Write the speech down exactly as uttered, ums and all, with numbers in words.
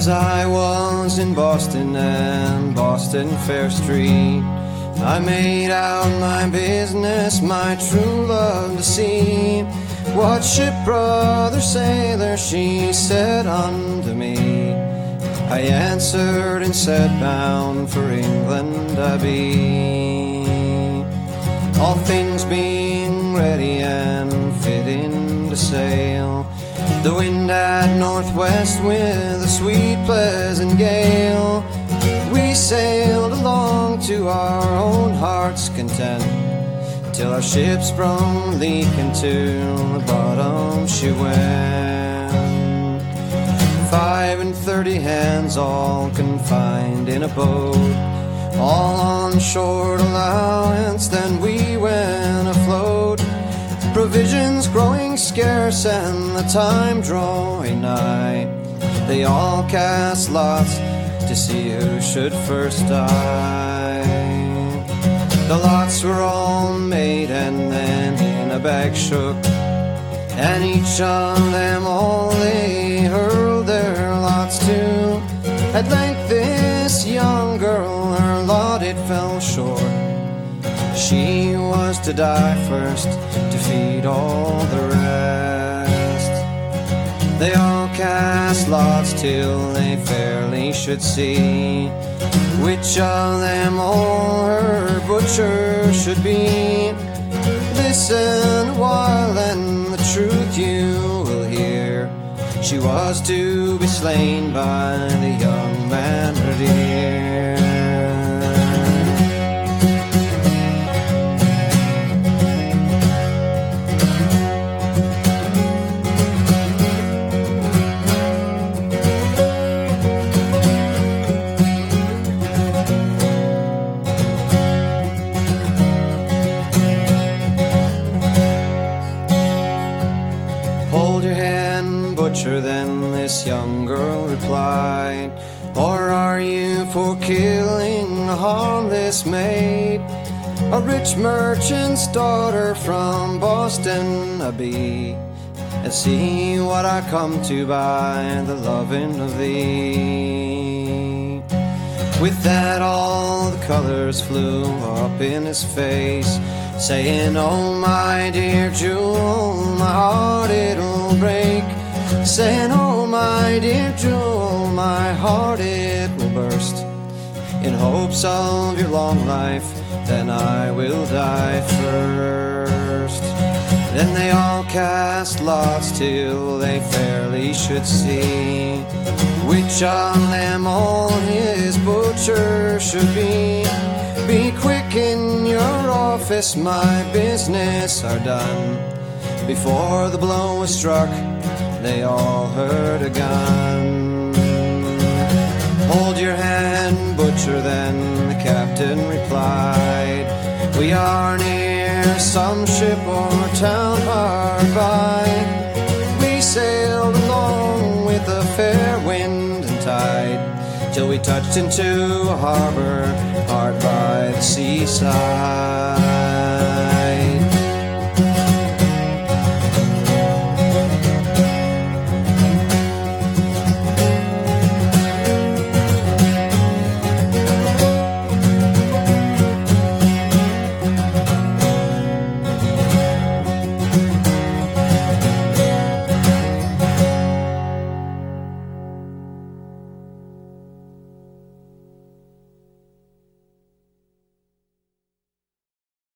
As I was in Boston and Boston Fair Street, I made out my business, my true love to see. What ship, brother sailor, she said unto me. I answered and said, bound for England I be. All things being ready and fitting to sail, the wind at northwest with a sweet pleasant gale, we sailed along to our own heart's content, till our ship sprung leak into the bottom she went. Five and thirty hands all confined in a boat, all on short allowance, then we went afloat. Provisions growing scarce and the time drawing nigh, they all cast lots to see who should first die. The lots were all made and then in a bag shook, and each of them all they hurled their lots to. At length this young girl, her lot it fell short. She was to die first to feed all the rest. They all cast lots till they fairly should see which of them all her butcher should be. Listen a while and the truth you will hear. She was to be slain by the young man her dear. Then this young girl replied, or are you for killing a harmless maid, a rich merchant's daughter from Boston I be, and see what I come to by the loving of thee. With that all the colors flew up in his face, saying, oh my dear jewel, my heart it'll break. Saying, oh my dear jewel, my heart it will burst. In hopes of your long life, then I will die first. Then they all cast lots till they fairly should see which of them all his butcher should be. Be quick in your office, my business are done. Before the blow was struck, they all heard a gun. Hold your hand, butcher, then the captain replied. We are near some ship or town hard by. We sailed along with a fair wind and tide, till we touched into a harbor hard by the seaside.